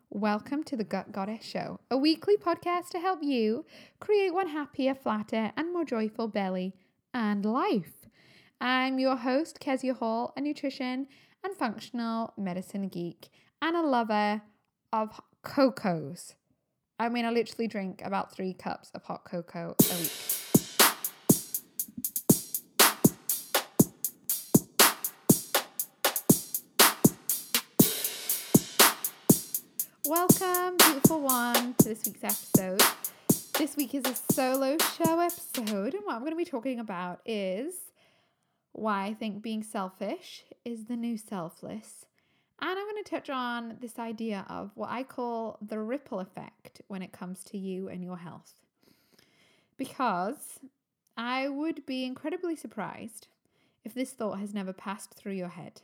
Welcome to the Gut Goddess Show, a weekly podcast to help you create one happier, flatter, and more joyful belly and life. I'm your host, Kezia Hall, a nutrition and functional medicine geek and a lover of cocos. I literally drink about 3 cups of hot cocoa a week. Welcome, beautiful one, to this week's episode. This week is a solo show episode, and what I'm going to be talking about is why I think being selfish is the new selfless. And I'm going to touch on this idea of what I call the ripple effect when it comes to you and your health. Because I would be incredibly surprised if this thought has never passed through your head.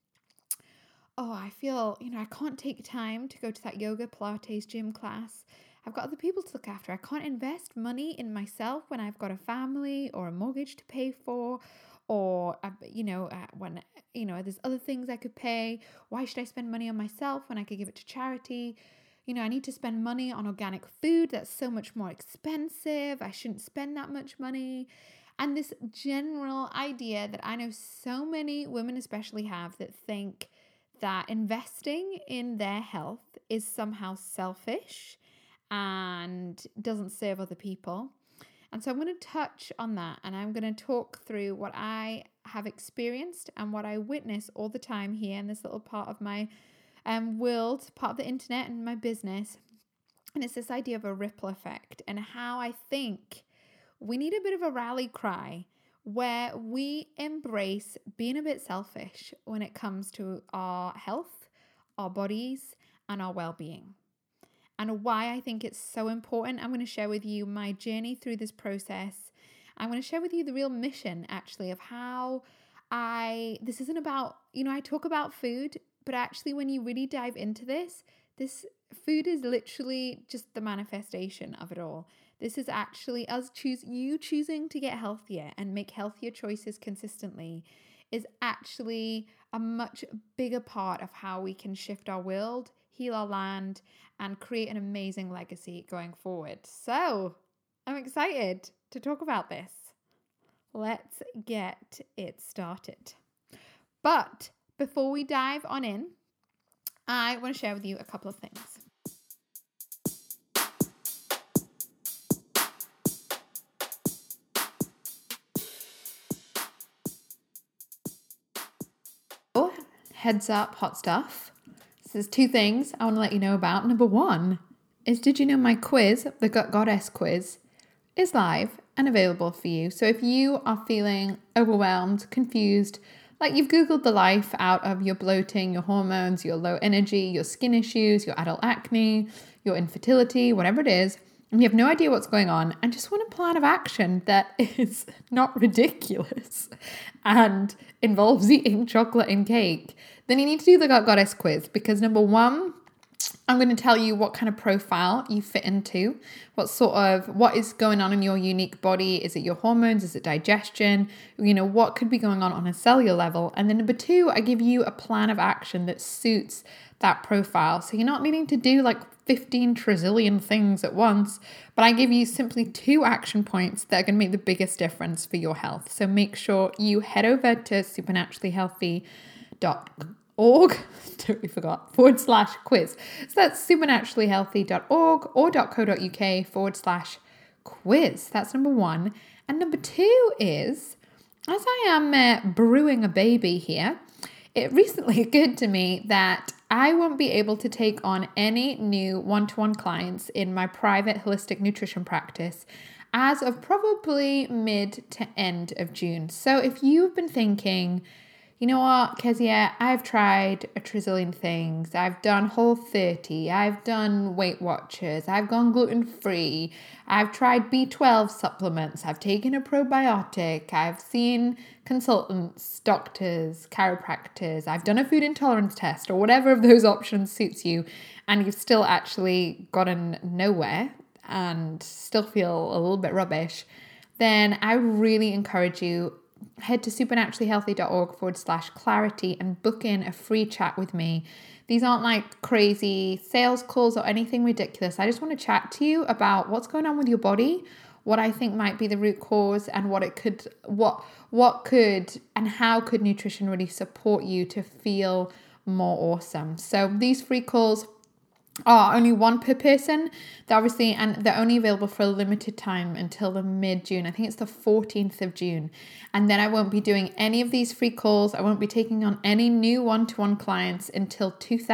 Oh, I feel, I can't take time to go to that yoga Pilates gym class. I've got other people to look after. I can't invest money in myself when I've got a family or a mortgage to pay for, or, when, there's other things I could pay. Why should I spend money on myself when I could give it to charity? I need to spend money on organic food. That's so much more expensive. I shouldn't spend that much money. And this general idea that I know so many women especially have that think that investing in their health is somehow selfish and doesn't serve other people. And so I'm going to touch on that, and I'm going to talk through what I have experienced and what I witness all the time here in this little part of my world, part of the internet and my business. And it's this idea of a ripple effect and how I think we need a bit of a rally cry where we embrace being a bit selfish when it comes to our health, our bodies, and our well-being. And why I think it's so important. I'm going to share with you my journey through this process. I'm going to share with you the real mission, actually, of how this isn't about, I talk about food, but actually when you really dive into this food is literally just the manifestation of it all. This is actually you choosing to get healthier and make healthier choices consistently is actually a much bigger part of how we can shift our world, heal our land, and create an amazing legacy going forward. So I'm excited to talk about this. Let's get it started. But before we dive on in, I want to share with you a couple of things. Heads up, hot stuff. So there's 2 things I want to let you know about. Number 1 is, did you know my quiz, the Gut Goddess quiz, is live and available for you. So if you are feeling overwhelmed, confused, like you've Googled the life out of your bloating, your hormones, your low energy, your skin issues, your adult acne, your infertility, whatever it is, and you have no idea what's going on and just want a plan of action that is not ridiculous and involves eating chocolate and cake, then you need to do the Gut Goddess quiz, because number 1, I'm going to tell you what kind of profile you fit into, what is going on in your unique body. Is it your hormones? Is it digestion? What could be going on a cellular level? And then number 2, I give you a plan of action that suits that profile. So you're not needing to do like 15 trillion things at once, but I give you simply 2 action points that are going to make the biggest difference for your health. So make sure you head over to supernaturallyhealthy.org, totally forgot, /quiz. So that's supernaturallyhealthy.org or .co.uk/quiz. That's number 1. And number 2 is, as I am brewing a baby here, it recently occurred to me that I won't be able to take on any new one-to-one clients in my private holistic nutrition practice as of probably mid to end of June. So if you've been thinking, you know what, Kezia, I've tried a trillion things. I've done Whole30. I've done Weight Watchers. I've gone gluten-free. I've tried B12 supplements. I've taken a probiotic. I've seen consultants, doctors, chiropractors. I've done a food intolerance test, or whatever of those options suits you, and you've still actually gotten nowhere and still feel a little bit rubbish, then I really encourage you, head to supernaturallyhealthy.org /clarity and book in a free chat with me These aren't like crazy sales calls or anything ridiculous. I just want to chat to you about what's going on with your body, what I think might be the root cause, and what could and how could nutrition really support you to feel more awesome. So these free calls are only one per person. They're only available for a limited time until the mid-June. I think it's the 14th of June. And then I won't be doing any of these free calls. I won't be taking on any new one-to-one clients until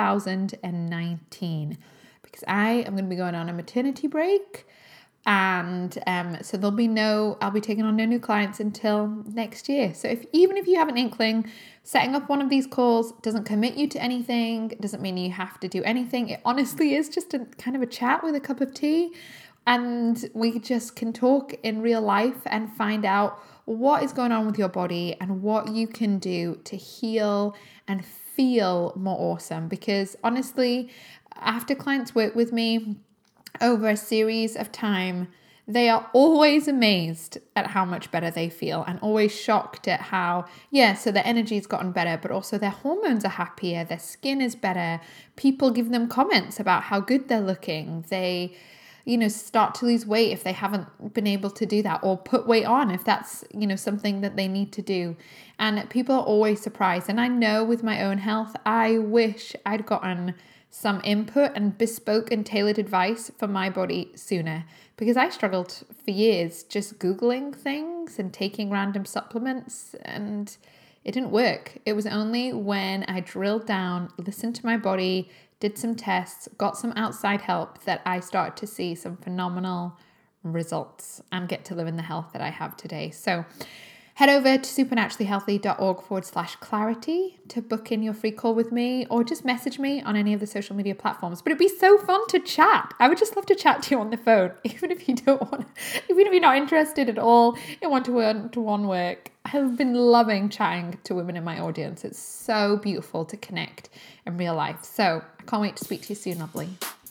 2019 because I am going to be going on a maternity break. And so I'll be taking on no new clients until next year. So even if you have an inkling, setting up one of these calls doesn't commit you to anything, doesn't mean you have to do anything. It honestly is just a kind of a chat with a cup of tea, and we just can talk in real life and find out what is going on with your body and what you can do to heal and feel more awesome. Because honestly, after clients work with me over a series of time, they are always amazed at how much better they feel and always shocked at how, so their energy's gotten better, but also their hormones are happier, their skin is better. People give them comments about how good they're looking. They, start to lose weight if they haven't been able to do that, or put weight on if that's, something that they need to do. And people are always surprised. And I know with my own health, I wish I'd gotten some input and bespoke and tailored advice for my body sooner, because I struggled for years just Googling things and taking random supplements, and it didn't work. It was only when I drilled down, listened to my body, did some tests, got some outside help, that I started to see some phenomenal results and get to live in the health that I have today. So head over to supernaturallyhealthy.org/clarity to book in your free call with me, or just message me on any of the social media platforms. But it'd be so fun to chat. I would just love to chat to you on the phone, even if you're not interested at all in one-to-one work. I've been loving chatting to women in my audience. It's so beautiful to connect in real life. So I can't wait to speak to you soon, lovely.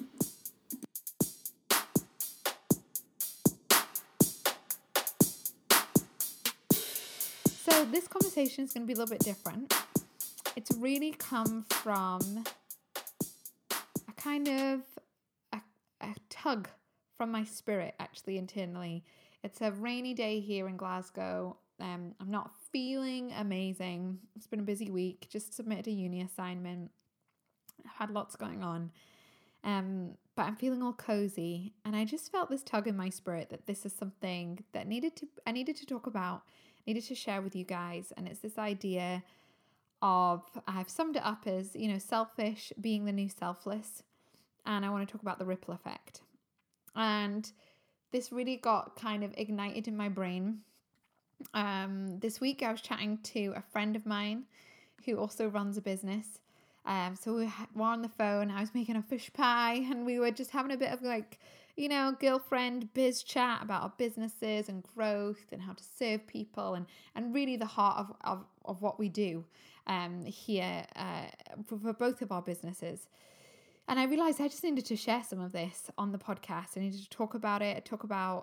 So this conversation is going to be a little bit different. It's really come from a kind of a tug from my spirit, actually, internally. It's a rainy day here in Glasgow. I'm not feeling amazing. It's been a busy week. Just submitted a uni assignment. I've had lots going on. But I'm feeling all cozy. And I just felt this tug in my spirit that this is something that I needed to talk about, needed to share with you guys. And it's this idea of, I've summed it up as, selfish being the new selfless. And I want to talk about the ripple effect. And this really got kind of ignited in my brain. This week I was chatting to a friend of mine who also runs a business. So we were on the phone. I was making a fish pie, and we were just having a bit of girlfriend biz chat about our businesses and growth and how to serve people and really the heart of what we do here for both of our businesses. And I realized I just needed to share some of this on the podcast. I needed to talk about it, talk about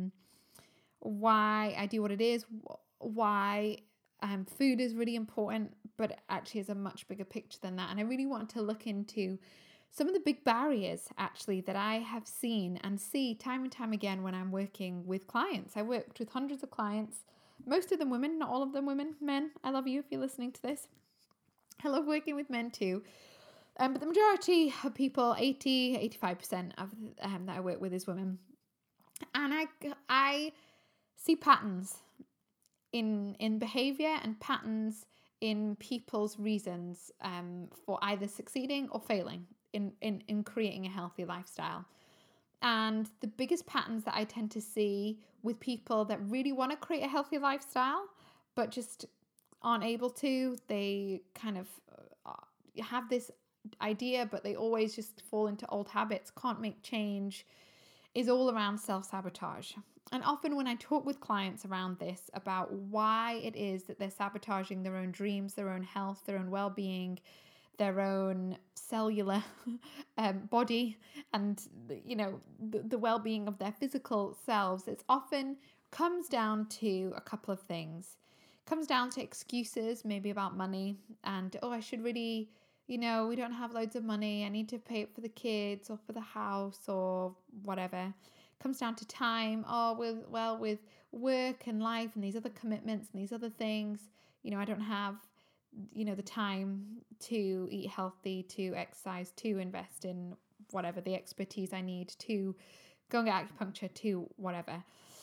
why I do what it is, why food is really important, but actually is a much bigger picture than that. And I really wanted to look into some of the big barriers actually that I have seen and see time and time again when I'm working with clients. I worked with hundreds of clients, most of them women, not all of them women, men. I love you if you're listening to this. I love working with men too. But the majority of people, 85% of that I work with is women. And I see patterns in behavior and patterns in people's reasons for either succeeding or failing in creating a healthy lifestyle. And the biggest patterns that I tend to see with people that really want to create a healthy lifestyle but just aren't able to, they kind of have this idea but they always just fall into old habits, can't make change, is all around self-sabotage. And often when I talk with clients around this, about why it is that they're sabotaging their own dreams, their own health, their own well-being, their own cellular body, and the well-being of their physical selves, it often comes down to a couple of things. It comes down to excuses, maybe about money, and I should really we don't have loads of money. I need to pay it for the kids or for the house or whatever. It comes down to time. Oh, with work and life and these other commitments and these other things, I don't have, the time to eat healthy, to exercise, to invest in whatever, the expertise I need to go and get acupuncture, to whatever.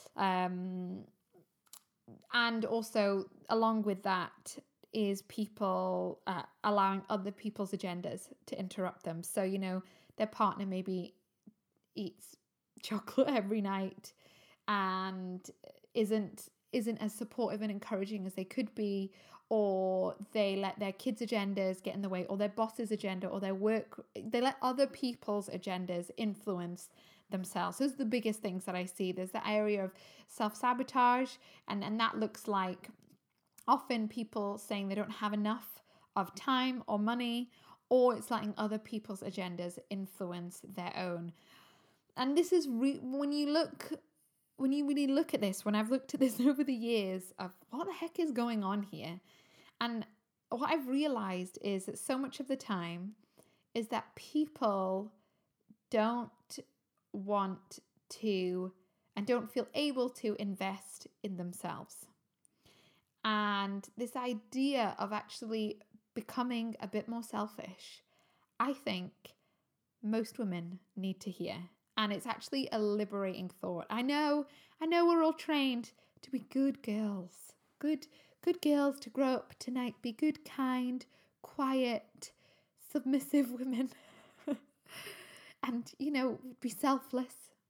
And also along with that is people allowing other people's agendas to interrupt them. So, their partner maybe eats chocolate every night and isn't as supportive and encouraging as they could be, or they let their kids' agendas get in the way, or their boss's agenda, or their work, they let other people's agendas influence themselves. Those are the biggest things that I see. There's the area of self-sabotage, and that looks like often people saying they don't have enough of time or money, or it's letting other people's agendas influence their own. And this is when you really look at this, when I've looked at this over the years of what the heck is going on here. And what I've realized is that so much of the time is that people don't want to and don't feel able to invest in themselves. And this idea of actually becoming a bit more selfish, I think most women need to hear. And it's actually a liberating thought. I know we're all trained to be good girls. Good girls to grow up tonight, be good, kind, quiet, submissive women. And, be selfless.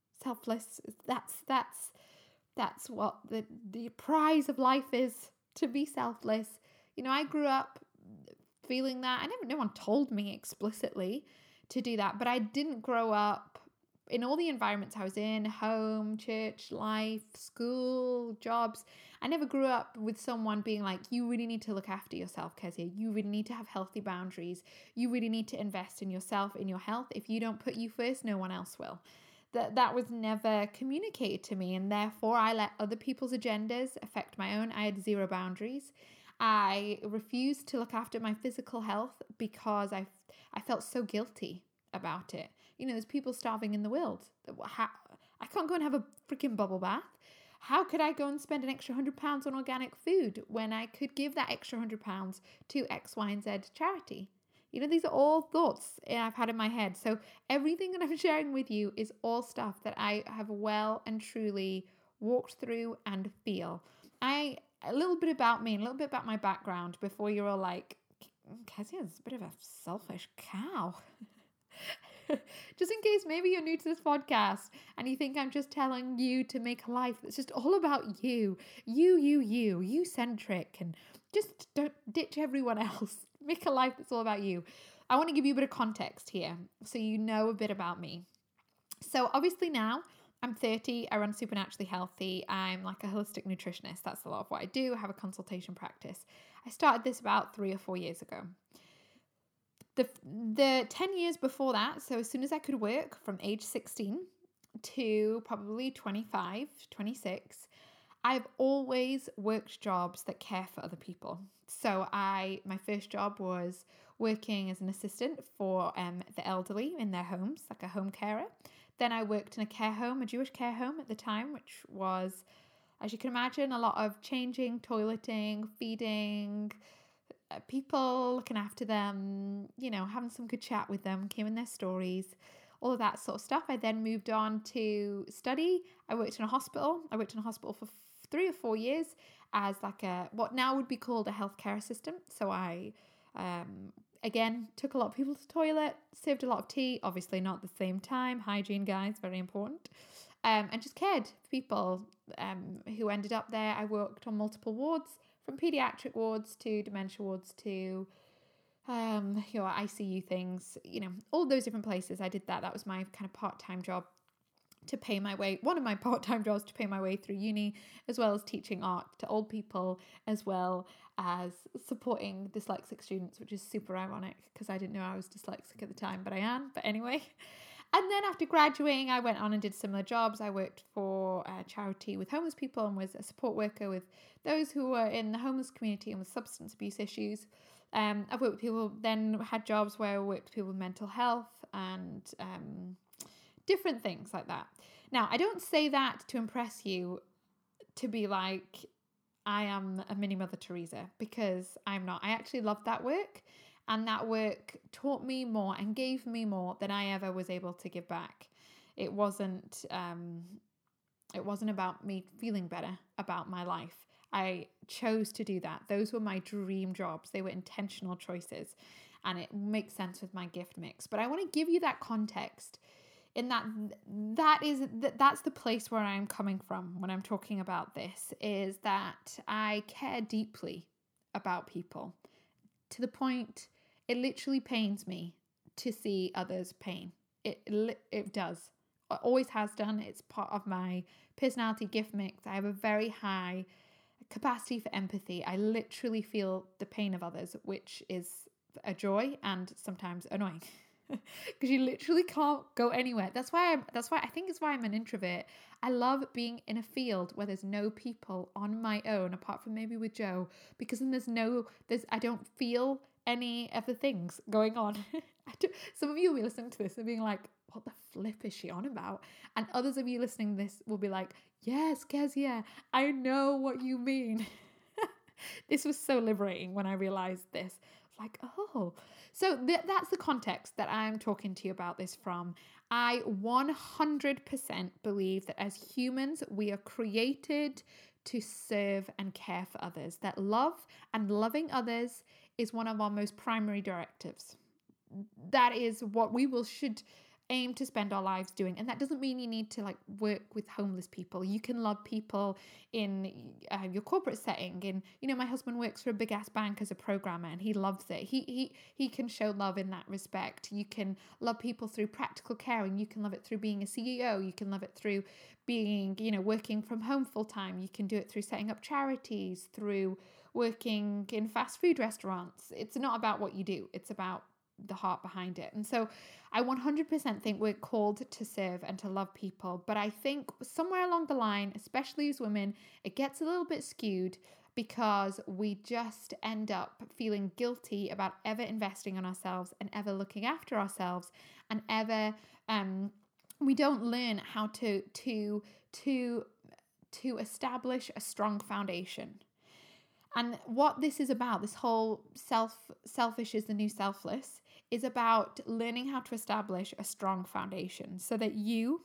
That's what the prize of life is, to be selfless. I grew up feeling that. No one told me explicitly to do that, but I didn't grow up in all the environments I was in, home, church, life, school, jobs. I never grew up with someone being like, you really need to look after yourself, Kezia. You really need to have healthy boundaries. You really need to invest in yourself, in your health. If you don't put you first, no one else will. That was never communicated to me, and therefore I let other people's agendas affect my own. I had zero boundaries. I refused to look after my physical health because I felt so guilty about it. There's people starving in the world. I can't go and have a freaking bubble bath. How could I go and spend an extra £100 on organic food when I could give that extra £100 to X, Y, and Z charity? These are all thoughts I've had in my head. So everything that I'm sharing with you is all stuff that I have well and truly walked through and feel. A little bit about me and a little bit about my background before you're all like, Kezia's a bit of a selfish cow. Just in case maybe you're new to this podcast and you think I'm just telling you to make a life that's just all about you centric, and just don't ditch everyone else. Make a life that's all about you. I want to give you a bit of context here so you know a bit about me. So obviously now I'm 30. I run Supernaturally Healthy. I'm like a holistic nutritionist. That's a lot of what I do. I have a consultation practice. I started this about 3 or 4 years ago. The 10 years before that, so as soon as I could work from age 16 to probably 25, 26, I've always worked jobs that care for other people. So my first job was working as an assistant for the elderly in their homes, like a home carer. Then I worked in a care home, a Jewish care home at the time, which was, as you can imagine, a lot of changing, toileting, feeding, people, looking after them, having some good chat with them, hearing their stories, all of that sort of stuff. I then moved on to study. I worked in a hospital. For 3 or 4 years as like what now would be called a healthcare assistant. So I, again, took a lot of people to the toilet, served a lot of tea, obviously not at the same time. Hygiene, guys, very important. And just cared for people who ended up there. I worked on multiple wards, from pediatric wards to dementia wards to ICU things, all those different places. I did that. That was my kind of part-time job to pay my way, one of my part-time jobs to pay my way through uni, as well as teaching art to old people, as well as supporting dyslexic students, which is super ironic because I didn't know I was dyslexic at the time, but I am. But anyway. And then after graduating, I went on and did similar jobs. I worked for a charity with homeless people and was a support worker with those who were in the homeless community and with substance abuse issues. I've worked with people, then had jobs where I worked with people with mental health and different things like that. Now, I don't say that to impress you, to be like, I am a mini Mother Teresa, because I'm not. I actually love that work, and that work taught me more and gave me more than I ever was able to give back. It wasn't about me feeling better about my life. I chose to do that. Those were my dream jobs. They were intentional choices, and it makes sense with my gift mix. But I want to give you that context, in that's the place where I'm coming from when I'm talking about this, is that I care deeply about people, to the point it literally pains me to see others' pain. It does. It always has done. It's part of my personality gift mix. I have a very high capacity for empathy. I literally feel the pain of others, which is a joy and sometimes annoying. Because you literally can't go anywhere. That's why I think it's why I'm an introvert. I love being in a field where there's no people on my own, apart from maybe with Joe, because then I don't feel any of the things going on. Some of you will be listening to this and being like, what the flip is she on about? And others of you listening to this will be like, yes, Kezia, I know what you mean. This was so liberating when I realized this. Like, oh, so that's the context that I'm talking to you about this from. I 100% believe that as humans, we are created to serve and care for others. That love and loving others is one of our most primary directives. That is what we should aim to spend our lives doing. And that doesn't mean you need to like work with homeless people. You can love people in your corporate setting. And my husband works for a big ass bank as a programmer, and he loves it. He can show love in that respect. You can love people through practical caring. You can love it through being a CEO. You can love it through being, working from home full time. You can do it through setting up charities, through working in fast food restaurants. It's not about what you do. It's about the heart behind it. And so I 100% think we're called to serve and to love people. But I think somewhere along the line, especially as women, it gets a little bit skewed, because we just end up feeling guilty about ever investing in ourselves and ever looking after ourselves, and ever we don't learn how to establish a strong foundation. And what this is about, this whole selfish is the new selfless, is about learning how to establish a strong foundation so that you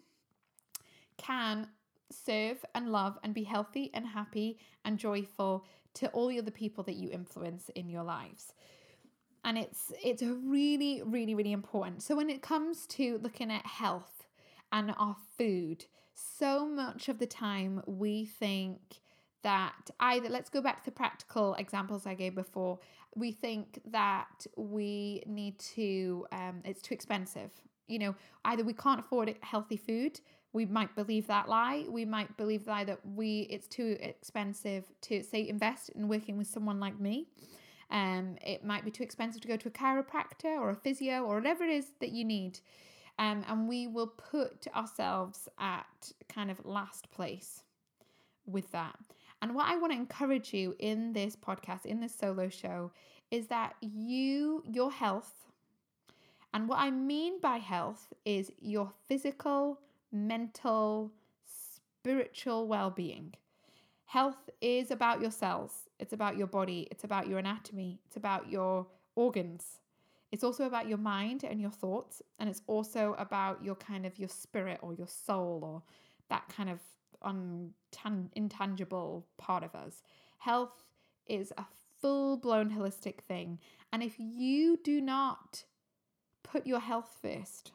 can serve and love and be healthy and happy and joyful to all the other people that you influence in your lives. And it's really, really, really important. So when it comes to looking at health and our food, so much of the time we think that let's go back to the practical examples I gave before. We think that we need to, it's too expensive. Either we can't afford healthy food. We might believe that lie. We might believe the lie that it's too expensive to, say, invest in working with someone like me. It might be too expensive to go to a chiropractor or a physio or whatever it is that you need. And we will put ourselves at kind of last place with that. And what I want to encourage you in this podcast, in this solo show, is that your health, and what I mean by health is your physical, mental, spiritual well-being. Health is about your cells. It's about your body. It's about your anatomy. It's about your organs. It's also about your mind and your thoughts. And it's also about your spirit or your soul, or that kind of intangible part of us. Health is a full-blown holistic thing. And if you do not put your health first,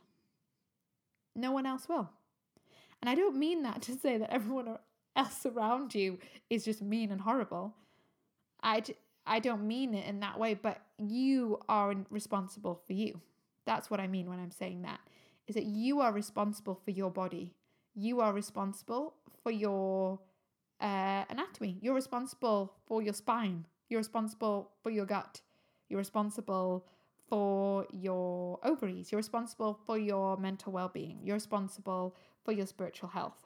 no one else will. And I don't mean that to say that everyone else around you is just mean and horrible. I don't mean it in that way, but you are responsible for you. That's what I mean when I'm saying that, is that you are responsible for your body. You are responsible for your anatomy. You're responsible for your spine. You're responsible for your gut. You're responsible for your ovaries. You're responsible for your mental well-being. You're responsible for your spiritual health.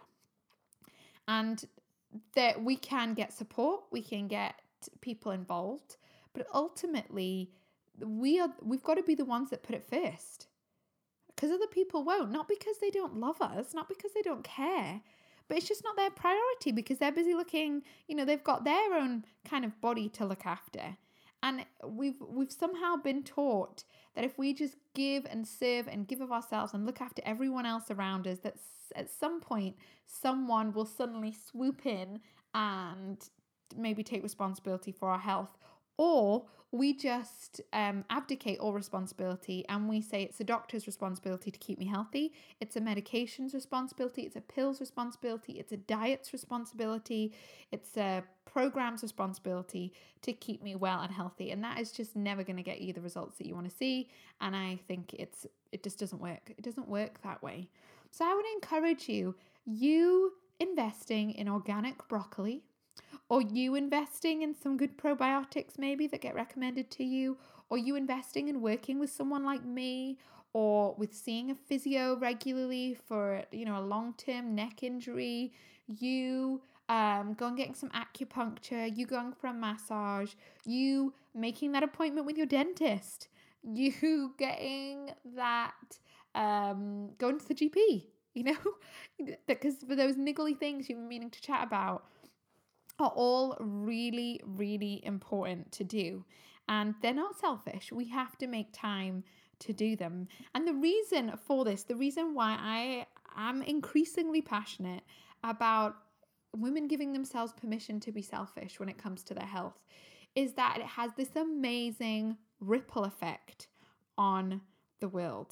And that we can get support, we can get people involved, but ultimately we've got to be the ones that put it first, because other people won't, not because they don't love us, not because they don't care, but it's just not their priority because they're busy looking, they've got their own kind of body to look after. And we've somehow been taught that if we just give and serve and give of ourselves and look after everyone else around us, that at some point someone will suddenly swoop in and maybe take responsibility for our health. Or we just abdicate all responsibility and we say it's a doctor's responsibility to keep me healthy. It's a medication's responsibility. It's a pill's responsibility. It's a diet's responsibility. It's a program's responsibility to keep me well and healthy. And that is just never going to get you the results that you want to see. And I think it just doesn't work. It doesn't work that way. So I would encourage you investing in organic broccoli, or you investing in some good probiotics maybe that get recommended to you, or you investing in working with someone like me, or with seeing a physio regularly for, a long-term neck injury, you going getting some acupuncture, you going for a massage, you making that appointment with your dentist, you getting that, going to the GP, because for those niggly things you've been meaning to chat about, are all really, really important to do. And they're not selfish. We have to make time to do them. And the reason for this, the reason why I am increasingly passionate about women giving themselves permission to be selfish when it comes to their health, is that it has this amazing ripple effect on the world.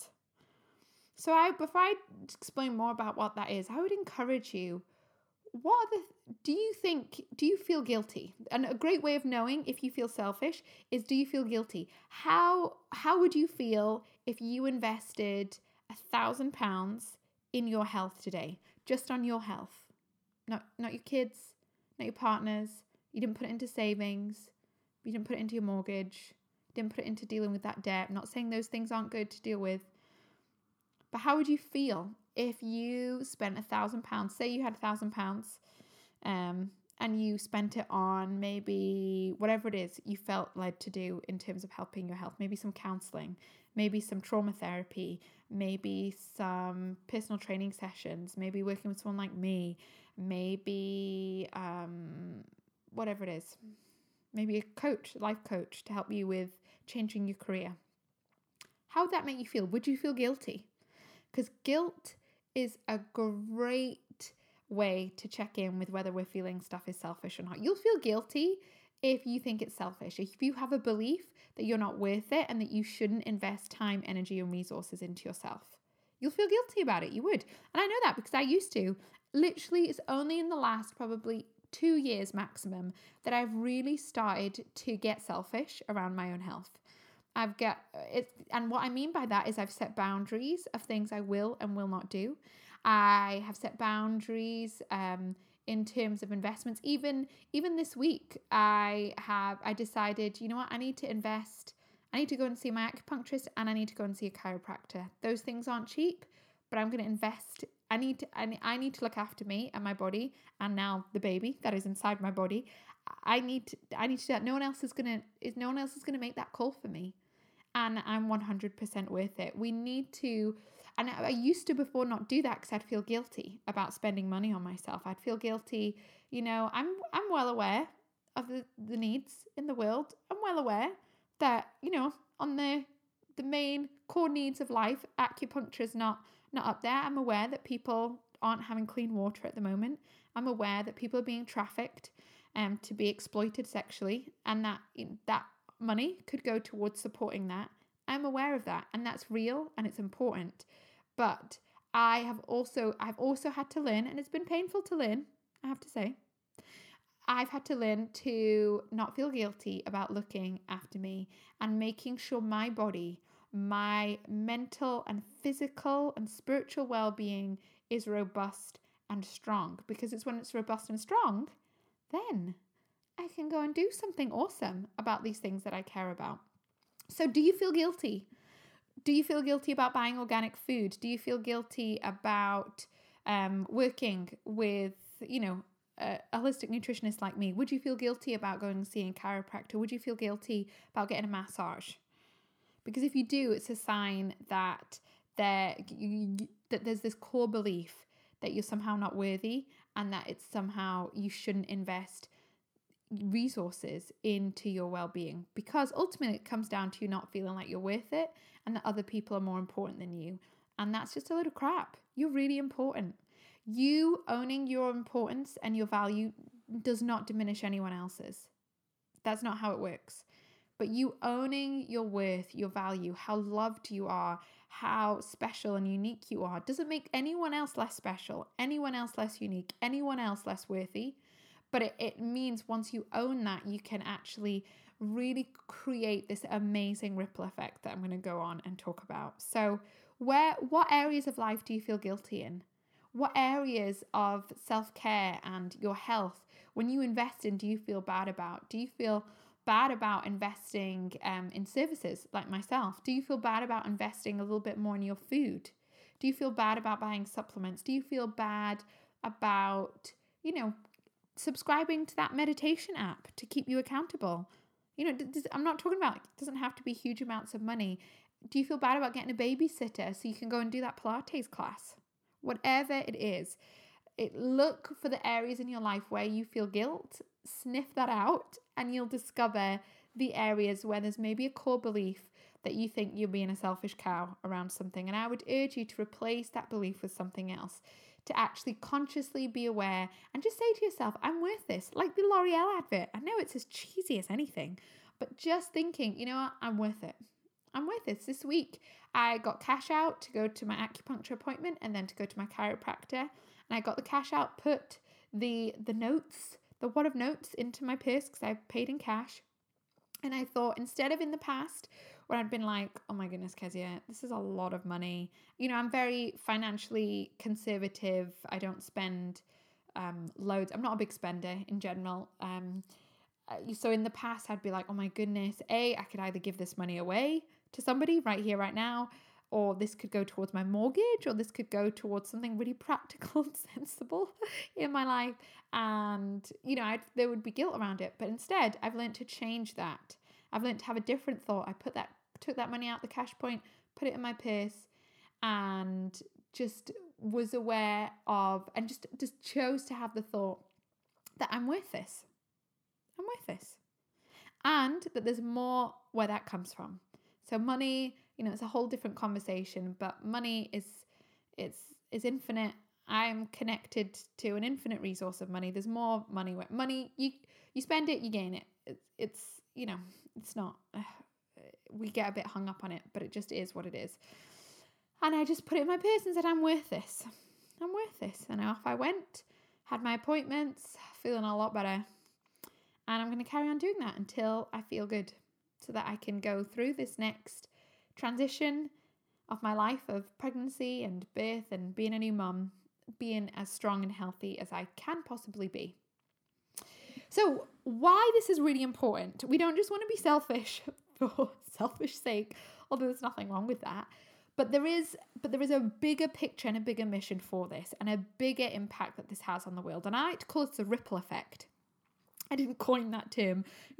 So before I explain more about what that is, I would encourage you, do you feel guilty? And a great way of knowing if you feel selfish is, do you feel guilty? How would you feel if you invested £1,000 in your health today, just on your health? Not your kids, not your partners. You didn't put it into savings. You didn't put it into your mortgage. You didn't put it into dealing with that debt. I'm not saying those things aren't good to deal with. But how would you feel if you spent £1,000? Say you had £1,000, and you spent it on maybe whatever it is you felt led to do in terms of helping your health. Maybe some counseling, maybe some trauma therapy, maybe some personal training sessions, maybe working with someone like me, maybe whatever it is, maybe a life coach to help you with changing your career. How would that make you feel? Would you feel guilty? Because guilt is a great way to check in with whether we're feeling stuff is selfish or not. You'll feel guilty if you think it's selfish. If you have a belief that you're not worth it and that you shouldn't invest time, energy, and resources into yourself, you'll feel guilty about it. You would. And I know that because I used to. Literally, it's only in the last probably 2 years maximum that I've really started to get selfish around my own health. And what I mean by that is I've set boundaries of things I will and will not do. I have set boundaries in terms of investments. Even this week, I decided, you know what, I need to invest. I need to go and see my acupuncturist, and I need to go and see a chiropractor. Those things aren't cheap, but I'm going to invest. I need to look after me and my body, and now the baby that is inside my body. I need to do that. No one else is gonna make that call for me. And I'm 100% worth it. We need to, and I used to before not do that because I'd feel guilty about spending money on myself. I'd feel guilty, I'm well aware of the needs in the world. I'm well aware that, on the main core needs of life, acupuncture is not up there. I'm aware that people aren't having clean water at the moment. I'm aware that people are being trafficked to be exploited sexually, and that money could go towards supporting that. I'm aware of that, and that's real and it's important. But I've also had to learn, and it's been painful to learn, I have to say. I've had to learn to not feel guilty about looking after me and making sure my body, my mental and physical and spiritual well-being is robust and strong. Because it's when it's robust and strong, then I can go and do something awesome about these things that I care about. So do you feel guilty? Do you feel guilty about buying organic food? Do you feel guilty about working with, a holistic nutritionist like me? Would you feel guilty about going and seeing a chiropractor? Would you feel guilty about getting a massage? Because if you do, it's a sign that that there's this core belief that you're somehow not worthy, and that it's somehow you shouldn't invest resources into your well-being, because ultimately it comes down to you not feeling like you're worth it and that other people are more important than you. And that's just a load of crap. You're really important. You owning your importance and your value does not diminish anyone else's. That's not how it works. But you owning your worth, your value, how loved you are, how special and unique you are, doesn't make anyone else less special, anyone else less unique, anyone else less worthy. But it means once you own that, you can actually really create this amazing ripple effect that I'm going to go on and talk about. So what areas of life do you feel guilty in? What areas of self-care and your health, when you invest in, do you feel bad about? Do you feel bad about investing in services like myself? Do you feel bad about investing a little bit more in your food? Do you feel bad about buying supplements? Do you feel bad about, subscribing to that meditation app to keep you accountable? I'm not talking about, it doesn't have to be huge amounts of money. Do you feel bad about getting a babysitter so you can go and do that Pilates class? Whatever it is, look for the areas in your life where you feel guilt, sniff that out, and you'll discover the areas where there's maybe a core belief that you think you're being a selfish cow around something. And I would urge you to replace that belief with something else, to actually consciously be aware and just say to yourself, I'm worth this. Like the L'Oreal advert. I know it's as cheesy as anything, but just thinking, you know what, I'm worth it. I'm worth it. This week, I got cash out to go to my acupuncture appointment and then to go to my chiropractor. And I got the cash out, put the wad of notes into my purse because I paid in cash. And I thought, instead of in the past where I'd been like, oh my goodness, Kezia, this is a lot of money. I'm very financially conservative. I don't spend loads. I'm not a big spender in general. So in the past, I'd be like, oh my goodness, I could either give this money away to somebody right here, right now, or this could go towards my mortgage, or this could go towards something really practical and sensible in my life. And, there would be guilt around it. But instead, I've learned to change that. I've learned to have a different thought. I took that money out the cash point, put it in my purse, and just was aware of, and just chose to have the thought that I'm worth this. I'm worth this. And that there's more where that comes from. So money, it's a whole different conversation, but money is infinite. I'm connected to an infinite resource of money. There's more money. Money, you spend it, you gain it. It's not, we get a bit hung up on it, but it just is what it is. And I just put it in my purse and said, I'm worth this. I'm worth this. And off I went, had my appointments, feeling a lot better. And I'm going to carry on doing that until I feel good, so that I can go through this next transition of my life of pregnancy and birth and being a new mum, being as strong and healthy as I can possibly be. So why this is really important, we don't just want to be selfish for selfish sake, although there's nothing wrong with that. But there is a bigger picture and a bigger mission for this, and a bigger impact that this has on the world. And I like to call this the ripple effect. I didn't coin that term.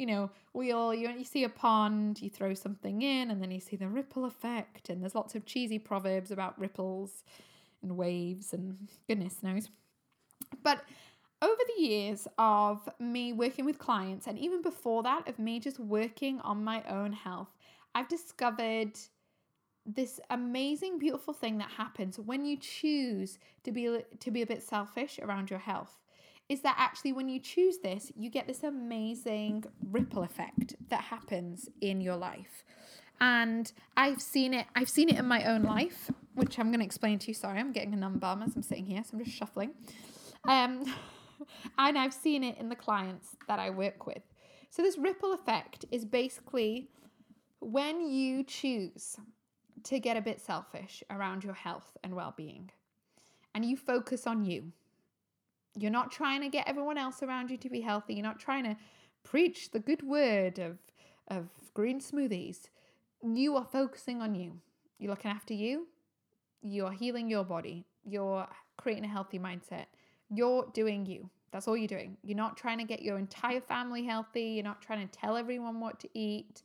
You see a pond, you throw something in, and then you see the ripple effect. And there's lots of cheesy proverbs about ripples and waves and goodness knows. But over the years of me working with clients, and even before that, of me just working on my own health, I've discovered this amazing, beautiful thing that happens when you choose to be a bit selfish around your health. Is that actually when you choose this, you get this amazing ripple effect that happens in your life. And I've seen it in my own life, which I'm going to explain to you. Sorry, I'm getting a numb bum as I'm sitting here, so I'm just shuffling. And I've seen it in the clients that I work with. So this ripple effect is basically when you choose to get a bit selfish around your health and well-being, and you focus on you. You're not trying to get everyone else around you to be healthy. You're not trying to preach the good word of green smoothies. You are focusing on you. You're looking after you. You're healing your body. You're creating a healthy mindset. You're doing you. That's all you're doing. You're not trying to get your entire family healthy. You're not trying to tell everyone what to eat.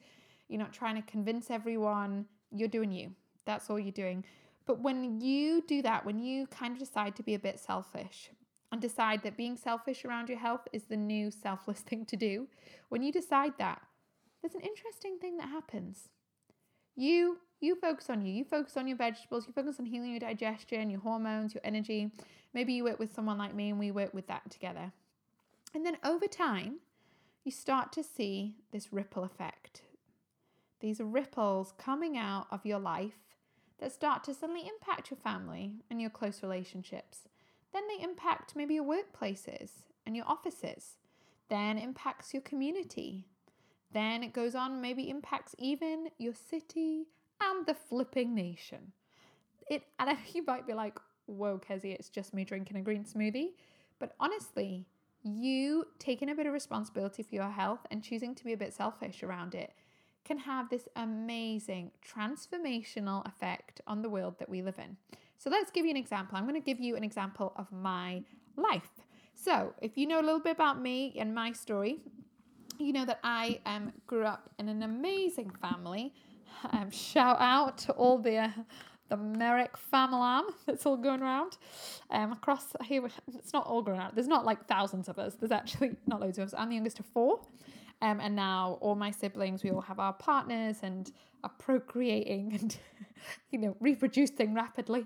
You're not trying to convince everyone. You're doing you. That's all you're doing. But when you do that, when you kind of decide to be a bit selfish and decide that being selfish around your health is the new selfless thing to do, when you decide that, there's an interesting thing that happens. You focus on you. You focus on your vegetables. You focus on healing your digestion, your hormones, your energy. Maybe you work with someone like me and we work with that together. And then over time, you start to see this ripple effect. These ripples coming out of your life that start to suddenly impact your family and your close relationships. Then they impact maybe your workplaces and your offices. Then it impacts your community. Then it goes on, maybe impacts even your city and the flipping nation. And I know you might be like, whoa, Kezzy, it's just me drinking a green smoothie. But honestly, you taking a bit of responsibility for your health and choosing to be a bit selfish around it can have this amazing transformational effect on the world that we live in. So let's give you an example. I'm going to give you an example of my life. So if you know a little bit about me and my story, you know that I grew up in an amazing family. Shout out to all the Merrick family that's all going around across here. It's not all going around. There's not like thousands of us. There's actually not loads of us. I'm the youngest of 4. And now all my siblings, we all have our partners and are procreating and, reproducing rapidly.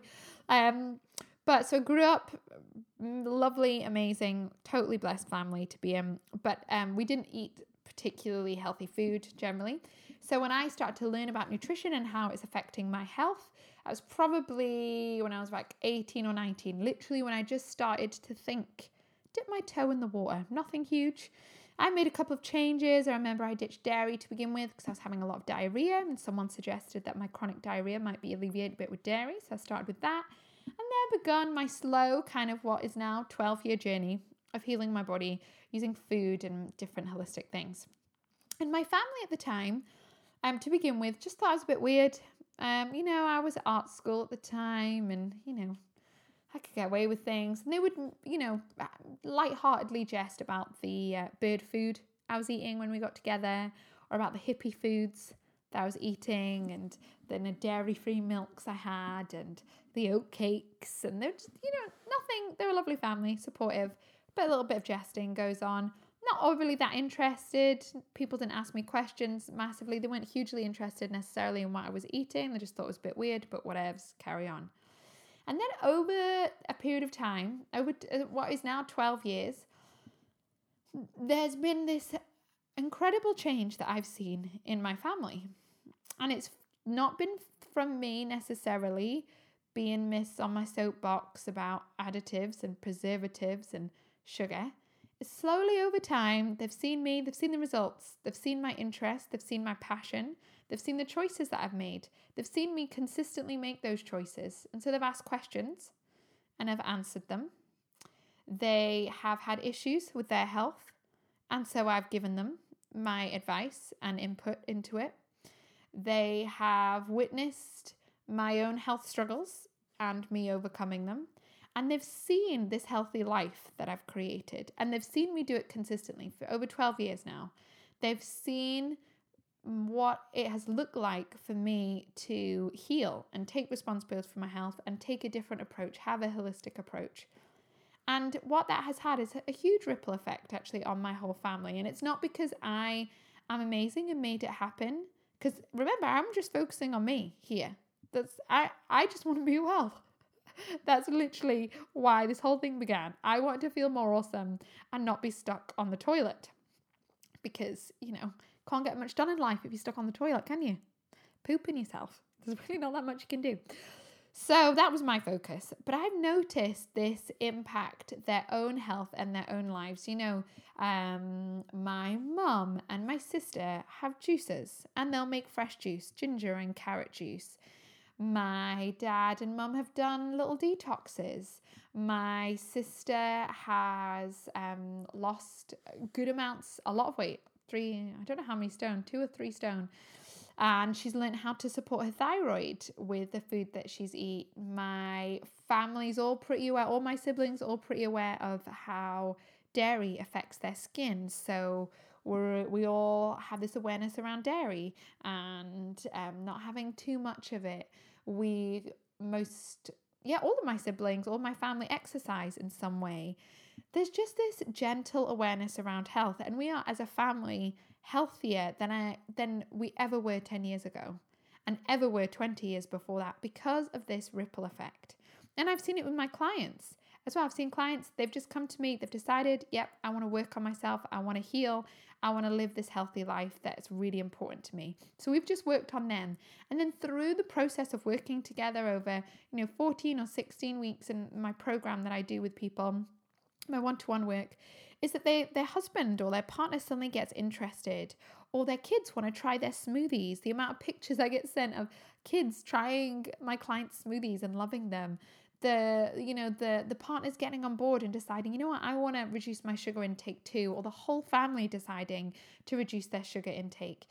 But so grew up, lovely, amazing, totally blessed family to be in. But we didn't eat particularly healthy food generally. So when I started to learn about nutrition and how it's affecting my health, I was probably when I was like 18 or 19, literally when I just started to dip my toe in the water, nothing huge. I made a couple of changes. I remember I ditched dairy to begin with because I was having a lot of diarrhea and someone suggested that my chronic diarrhea might be alleviated a bit with dairy. So I started with that. And there begun my slow kind of what is now 12-year journey of healing my body using food and different holistic things. And my family at the time, to begin with, just thought it was a bit weird. I was at art school at the time and, I could get away with things. And they would, lightheartedly jest about the bird food I was eating when we got together, or about the hippie foods that I was eating, and then the dairy-free milks I had, and the oat cakes. And they're just, nothing. They're a lovely family, supportive, but a little bit of jesting goes on. Not overly that interested. People didn't ask me questions massively. They weren't hugely interested necessarily in what I was eating. They just thought it was a bit weird, but whatevs, carry on. And then over a period of time, over what is now 12 years, there's been this incredible change that I've seen in my family. And it's not been from me necessarily being Miss on my soapbox about additives and preservatives and sugar. It's slowly over time, they've seen me, they've seen the results, they've seen my interest, they've seen my passion, they've seen the choices that I've made. They've seen me consistently make those choices. And so they've asked questions and I've answered them. They have had issues with their health. And so I've given them my advice and input into it. They have witnessed my own health struggles and me overcoming them. And they've seen this healthy life that I've created. And they've seen me do it consistently for over 12 years now. They've seen what it has looked like for me to heal and take responsibility for my health and take a different approach, have a holistic approach. And what that has had is a huge ripple effect actually on my whole family. And it's not because I am amazing and made it happen. Because remember, I'm just focusing on me here. I just want to be well. That's literally why this whole thing began. I wanted to feel more awesome and not be stuck on the toilet. Because, can't get much done in life if you're stuck on the toilet, can you? Pooping yourself. There's really not that much you can do. So that was my focus. But I've noticed this impact their own health and their own lives. My mum and my sister have juices and they'll make fresh juice, ginger and carrot juice. My dad and mum have done little detoxes. My sister has lost good amounts, a lot of weight. I don't know how many stone, 2 or 3 stone. And she's learned how to support her thyroid with the food that she's eat. My family's all pretty aware, all my siblings all pretty aware of how dairy affects their skin. So We all have this awareness around dairy and not having too much of it. All of my siblings, all my family exercise in some way. There's just this gentle awareness around health, and we are as a family healthier than we ever were 10 years ago and ever were 20 years before that because of this ripple effect. And I've seen it with my clients as well. I've seen clients, they've just come to me, they've decided, yep, I want to work on myself, I want to heal, I want to live this healthy life that's really important to me. So we've just worked on them. And then through the process of working together over, 14 or 16 weeks in my program that I do with people, my one-to-one work, is that their husband or their partner suddenly gets interested, or their kids want to try their smoothies. The amount of pictures I get sent of kids trying my clients' smoothies and loving them. The partner's getting on board and deciding, you know what, I want to reduce my sugar intake too, or the whole family deciding to reduce their sugar intake.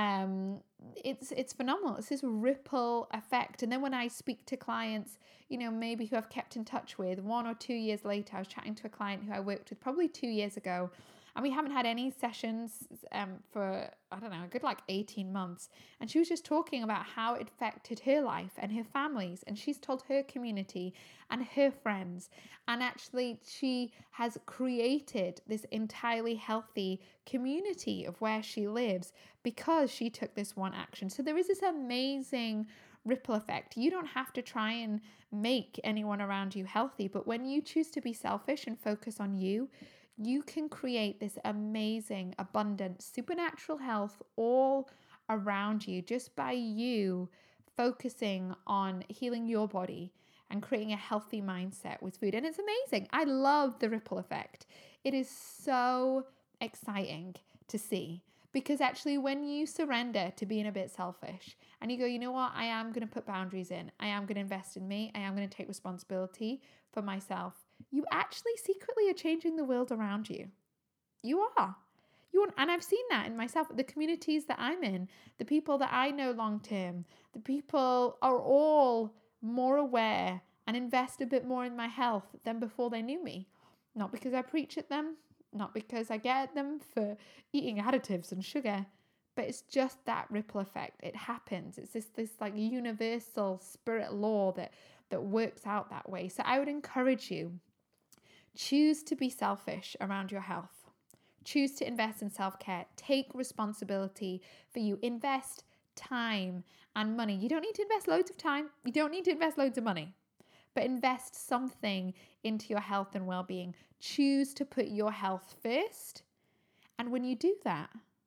It's phenomenal. It's this ripple effect. And then when I speak to clients, maybe who I've kept in touch with 1 or 2 years later, I was chatting to a client who I worked with probably 2 years ago, and we haven't had any sessions for, I don't know, a good 18 months. And she was just talking about how it affected her life and her families. And she's told her community and her friends. And actually, she has created this entirely healthy community of where she lives because she took this one action. So there is this amazing ripple effect. You don't have to try and make anyone around you healthy, but when you choose to be selfish and focus on you, you can create this amazing, abundant, supernatural health all around you just by you focusing on healing your body and creating a healthy mindset with food. And it's amazing. I love the ripple effect. It is so exciting to see, because actually when you surrender to being a bit selfish and you go, you know what, I am going to put boundaries in, I am going to invest in me, I am going to take responsibility for myself, you actually secretly are changing the world around you. You are. And I've seen that in myself, the communities that I'm in, the people that I know long term, the people are all more aware and invest a bit more in my health than before they knew me. Not because I preach at them, not because I get at them for eating additives and sugar, but it's just that ripple effect. It happens. It's this universal spirit law that works out that way. So I would encourage you, choose to be selfish around your health. Choose to invest in self-care. Take responsibility for you. Invest time and money. You don't need to invest loads of time. You don't need to invest loads of money. But invest something into your health and well-being. Choose to put your health first. And when you do that,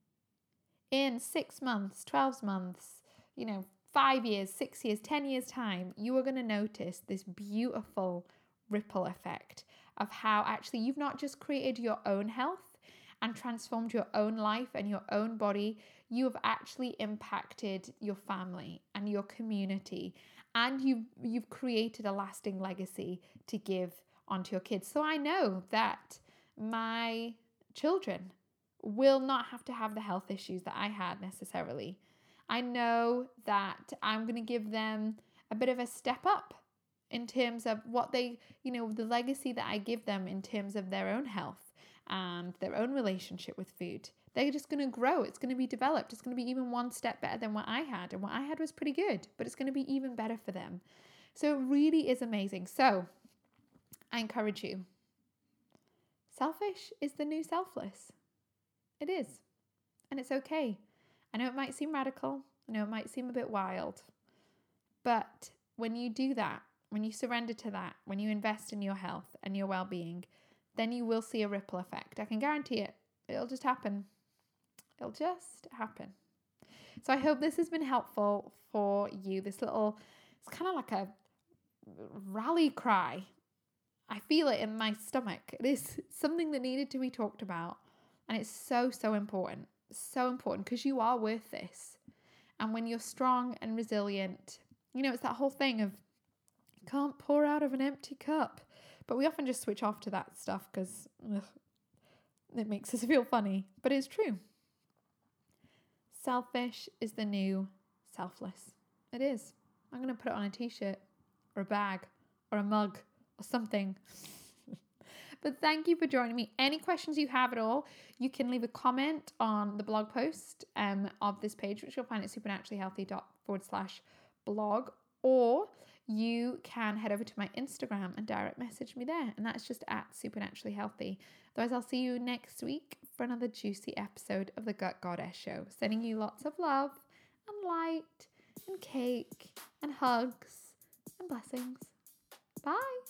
in 6 months, 12 months, 5 years, 6 years, 10 years time, you are going to notice this beautiful ripple effect of how actually you've not just created your own health and transformed your own life and your own body, you have actually impacted your family and your community, and you've created a lasting legacy to give onto your kids. So I know that my children will not have to have the health issues that I had necessarily. I know that I'm going to give them a bit of a step up in terms of what they, the legacy that I give them in terms of their own health and their own relationship with food. They're just going to grow. It's going to be developed. It's going to be even one step better than what I had. And what I had was pretty good, but it's going to be even better for them. So it really is amazing. So I encourage you. Selfish is the new selfless. It is. And it's okay. I know it might seem radical. I know it might seem a bit wild. But when you do that, when you surrender to that, when you invest in your health and your well-being, then you will see a ripple effect. I can guarantee it. It'll just happen. It'll just happen. So I hope this has been helpful for you. It's kind of like a rally cry. I feel it in my stomach. It is something that needed to be talked about. And it's so, so important. So important because you are worth this. And when you're strong and resilient, it's that whole thing of you can't pour out of an empty cup. But we often just switch off to that stuff because it makes us feel funny. But it's true. Selfish is the new selfless. It is. I'm going to put it on a t-shirt or a bag or a mug or something. But thank you for joining me. Any questions you have at all, you can leave a comment on the blog post of this page, which you'll find at supernaturallyhealthy.com/blog, or you can head over to my Instagram and direct message me there, and that's just at supernaturallyhealthy. Otherwise, I'll see you next week for another juicy episode of the Gut Goddess Show. Sending you lots of love and light and cake and hugs and blessings. Bye.